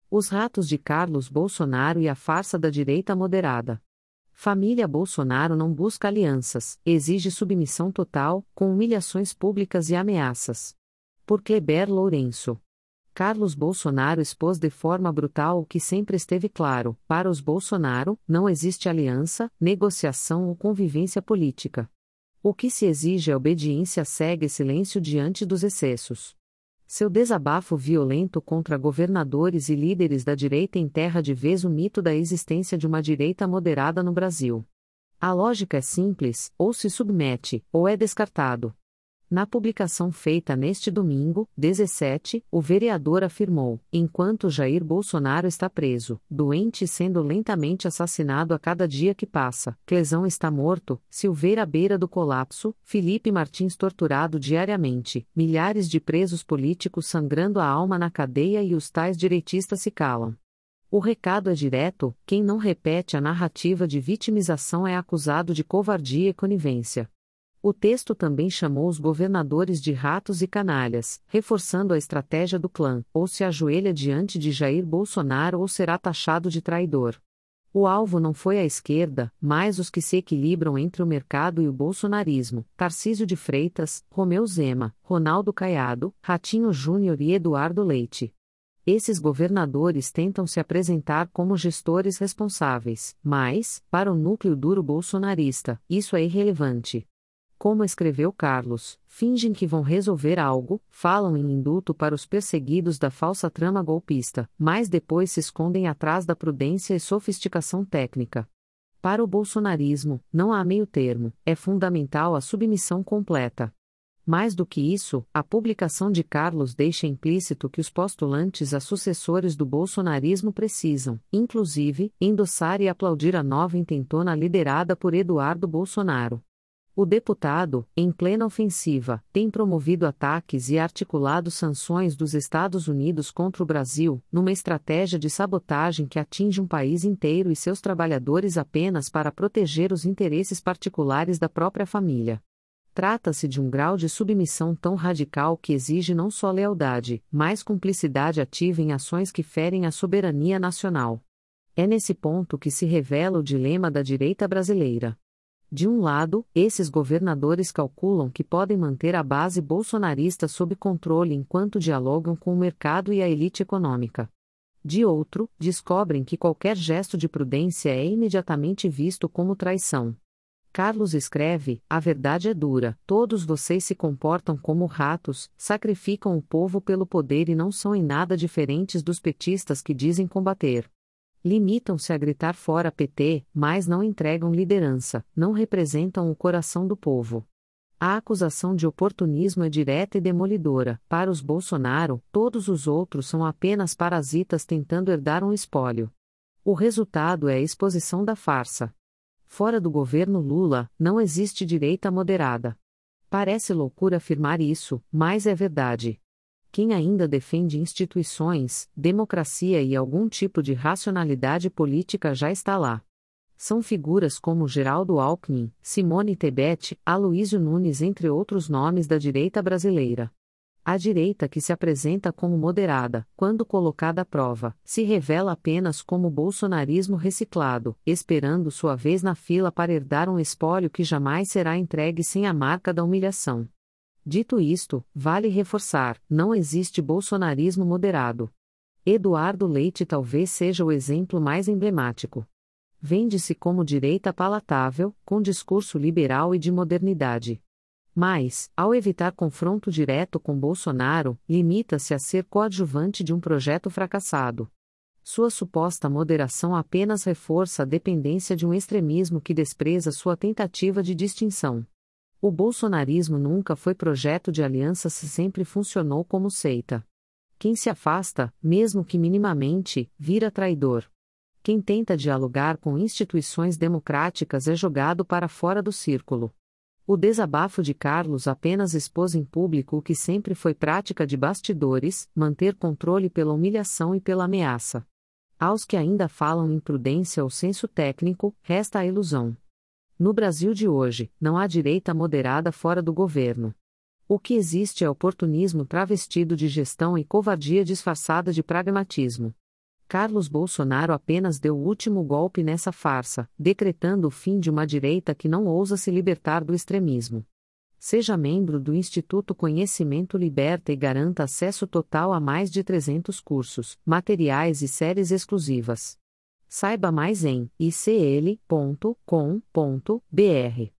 Os ratos de Carlos Bolsonaro e a farsa da direita moderada. Família Bolsonaro não busca alianças, exige submissão total, com humilhações públicas e ameaças. Por Kleber Lourenço. Carlos Bolsonaro expôs de forma brutal o que sempre esteve claro: para os Bolsonaro, não existe aliança, negociação ou convivência política. O que se exige é obediência cega e silêncio diante dos excessos. Seu desabafo violento contra governadores e líderes da direita enterra de vez o mito da existência de uma direita moderada no Brasil. A lógica é simples: ou se submete, ou é descartado. Na publicação feita neste domingo, 17, o vereador afirmou: enquanto Jair Bolsonaro está preso, doente e sendo lentamente assassinado a cada dia que passa, Clesão está morto, Silveira à beira do colapso, Felipe Martins torturado diariamente, milhares de presos políticos sangrando a alma na cadeia e os tais direitistas se calam. O recado é direto: quem não repete a narrativa de vitimização é acusado de covardia e conivência. O texto também chamou os governadores de ratos e canalhas, reforçando a estratégia do clã: ou se ajoelha diante de Jair Bolsonaro ou será taxado de traidor. O alvo não foi a esquerda, mas os que se equilibram entre o mercado e o bolsonarismo: Tarcísio de Freitas, Romeu Zema, Ronaldo Caiado, Ratinho Júnior e Eduardo Leite. Esses governadores tentam se apresentar como gestores responsáveis, mas, para o núcleo duro bolsonarista, isso é irrelevante. Como escreveu Carlos, fingem que vão resolver algo, falam em indulto para os perseguidos da falsa trama golpista, mas depois se escondem atrás da prudência e sofisticação técnica. Para o bolsonarismo, não há meio-termo, é fundamental a submissão completa. Mais do que isso, a publicação de Carlos deixa implícito que os postulantes a sucessores do bolsonarismo precisam, inclusive, endossar e aplaudir a nova intentona liderada por Eduardo Bolsonaro. O deputado, em plena ofensiva, tem promovido ataques e articulado sanções dos Estados Unidos contra o Brasil, numa estratégia de sabotagem que atinge um país inteiro e seus trabalhadores apenas para proteger os interesses particulares da própria família. Trata-se de um grau de submissão tão radical que exige não só lealdade, mas cumplicidade ativa em ações que ferem a soberania nacional. É nesse ponto que se revela o dilema da direita brasileira. De um lado, esses governadores calculam que podem manter a base bolsonarista sob controle enquanto dialogam com o mercado e a elite econômica. De outro, descobrem que qualquer gesto de prudência é imediatamente visto como traição. Carlos escreve: a verdade é dura, todos vocês se comportam como ratos, sacrificam o povo pelo poder e não são em nada diferentes dos petistas que dizem combater. Limitam-se a gritar fora PT, mas não entregam liderança, não representam o coração do povo. A acusação de oportunismo é direta e demolidora: para os Bolsonaro, todos os outros são apenas parasitas tentando herdar um espólio. O resultado é a exposição da farsa. Fora do governo Lula, não existe direita moderada. Parece loucura afirmar isso, mas é verdade. Quem ainda defende instituições, democracia e algum tipo de racionalidade política já está lá. São figuras como Geraldo Alckmin, Simone Tebet, Aloysio Nunes, entre outros nomes da direita brasileira. A direita que se apresenta como moderada, quando colocada à prova, se revela apenas como bolsonarismo reciclado, esperando sua vez na fila para herdar um espólio que jamais será entregue sem a marca da humilhação. Dito isto, vale reforçar: não existe bolsonarismo moderado. Eduardo Leite talvez seja o exemplo mais emblemático. Vende-se como direita palatável, com discurso liberal e de modernidade. Mas, ao evitar confronto direto com Bolsonaro, limita-se a ser coadjuvante de um projeto fracassado. Sua suposta moderação apenas reforça a dependência de um extremismo que despreza sua tentativa de distinção. O bolsonarismo nunca foi projeto de aliança, se sempre funcionou como seita. Quem se afasta, mesmo que minimamente, vira traidor. Quem tenta dialogar com instituições democráticas é jogado para fora do círculo. O desabafo de Carlos apenas expôs em público o que sempre foi prática de bastidores: manter controle pela humilhação e pela ameaça. Aos que ainda falam em prudência ou senso técnico, resta a ilusão. No Brasil de hoje, não há direita moderada fora do governo. O que existe é oportunismo travestido de gestão e covardia disfarçada de pragmatismo. Carlos Bolsonaro apenas deu o último golpe nessa farsa, decretando o fim de uma direita que não ousa se libertar do extremismo. Seja membro do Instituto Conhecimento Liberta e garanta acesso total a mais de 300 cursos, materiais e séries exclusivas. Saiba mais em icl.com.br.